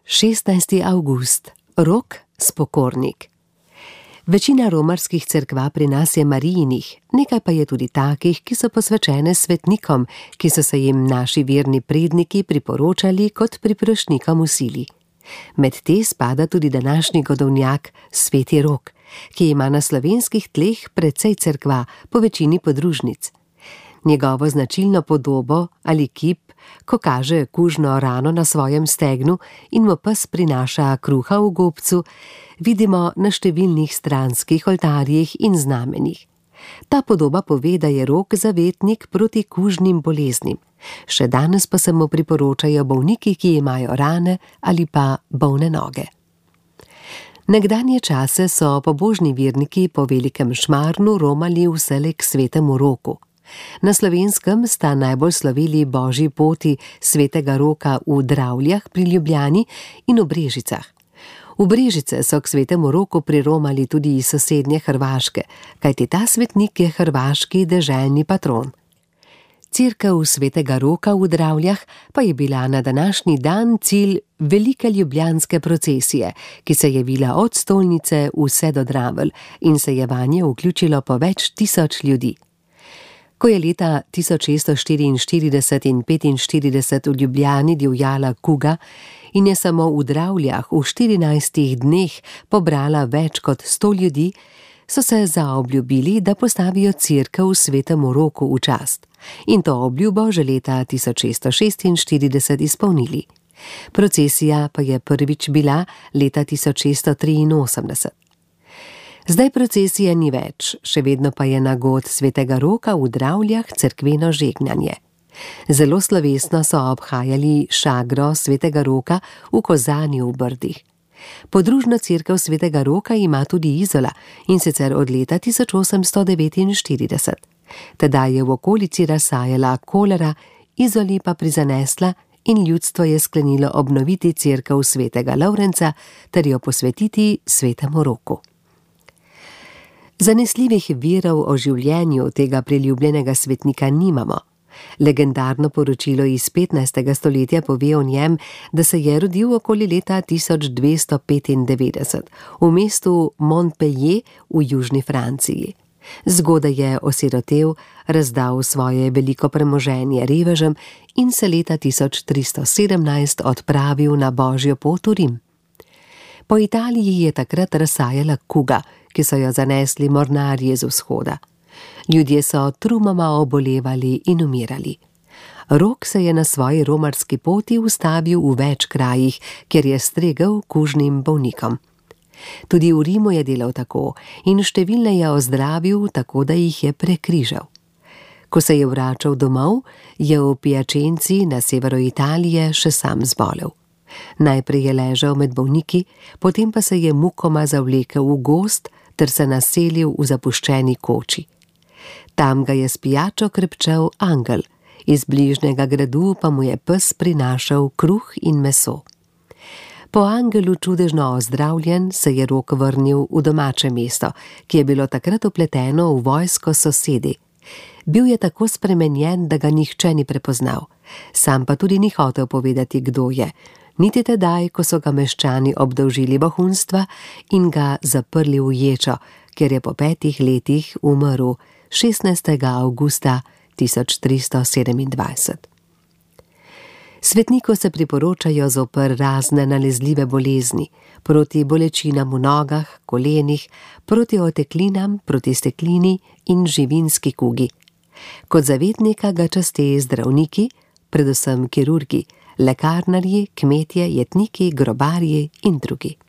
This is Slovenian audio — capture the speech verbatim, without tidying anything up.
šestnajsti avgust. Rok, spokornik. Večina romarskih cerkva pri nas je Marijinih, nekaj pa je tudi takih, ki so posvečene svetnikom, ki so se jim naši verni predniki priporočali kot priprošnjikom v sili. Med te spada tudi današnji godovnjak Sveti Rok, ki ima na slovenskih tleh precej cerkva, po večini podružnic. Njegovo značilno podobo ali kip, ko kaže kužno rano na svojem stegnu in mu pes prinaša kruha v gobcu, vidimo na številnih stranskih oltarjih in znamenjih. Ta podoba pove, da je Rok zavetnik proti kužnim boleznim. Še danes pa se mu priporočajo bolniki, ki imajo rane ali pa bolne noge. Nekdanje čase so pobožni verniki po velikem Šmarnu romali vselej k Svetemu Roku. Na Slovenskem sta najbolj sloveli božji poti Svetega Roka v Dravljah pri Ljubljani in v Brežicah. V Brežice so k Svetemu Roku priromali tudi iz sosednje Hrvaške, kajti ta svetnik je hrvaški deželni patron. Cerkev Svetega Roka v Dravljah pa je bila na današnji dan cilj velike ljubljanske procesije, ki se je vila od stolnice vse do Dravelj in se je vanje vključilo po več tisoč ljudi. Ko je leta tisoč šeststo štiriinštirideset in petinštirideset v Ljubljani divjala kuga in je samo v Dravljah v štirinajstih dneh pobrala več kot sto ljudi, so se zaobljubili, da postavijo cerkev Svetemu Roku v čast. In to obljubo že leta tisoč šeststo šestinštirideset izpolnili. Procesija pa je prvič bila leta tisoč šeststo triinosemdeset. Zdaj procesije ni več, še vedno pa je na god Svetega Roka v Dravljah cerkveno žegnanje. Zelo slovesno so obhajali šagro Svetega Roka v Kozani v Brdih. Podružno cerkev Svetega Roka ima tudi Izola, in sicer od leta tisoč osemsto devetinštirideset. Tedaj je v okolici razsajala kolera, Izoli pa prizanesla in ljudstvo je sklenilo obnoviti cerkev Svetega Lovrenca ter jo posvetiti Svetemu Roku. Zanesljivih virov o življenju tega priljubljenega svetnika nimamo. Legendarno poročilo iz petnajstega stoletja pove o njem, da se je rodil okoli leta tisoč dvesto petindevetdeset v mestu Montpellier v južni Franciji. Zgodaj je osirotel, razdal svoje veliko premoženje revežem in se leta tisoč tristo sedemnajst odpravil na božjo pot v Rim. Po Italiji je takrat razsajala kuga, ki so jo zanesli mornarji z vzhoda. Ljudje so trumoma obolevali in umirali. Rok se je na svoji romarski poti ustavil v več krajih, kjer je stregel kužnim bolnikom. Tudi v Rimu je delal tako in številne je ozdravil, tako da jih je prekrižal. Ko se je vračal domov, je v Piačenci na severu Italije še sam zbolel. Najprej je ležal med bolniki, potem pa se je mukoma zavlekel v gozd ter se naselil v zapuščeni koči. Tam ga je s pijačo krepčal angel, iz bližnjega gradu pa mu je pes prinašal kruh in meso. Po angelu čudežno ozdravljen se je Rok vrnil v domače mesto, ki je bilo takrat vpleteno v vojsko sosedi. Bil je tako spremenjen, da ga nihče ni prepoznal, sam pa tudi ni hotel povedati, kdo je, niti tedaj, ko so ga meščani obdolžili vohunstva in ga zaprli v ječo, kjer je po petih letih umrl šestnajstega avgusta tisoč tristo sedemindvajset. Svetniku se priporočajo zoper razne nalezljive bolezni, proti bolečinam v nogah, kolenih, proti oteklinam, proti steklini in živinski kugi. Kot zavetnika ga časteje zdravniki, predvsem kirurgi, lekarnarji, kmetje, jetniki, grobarji in drugi.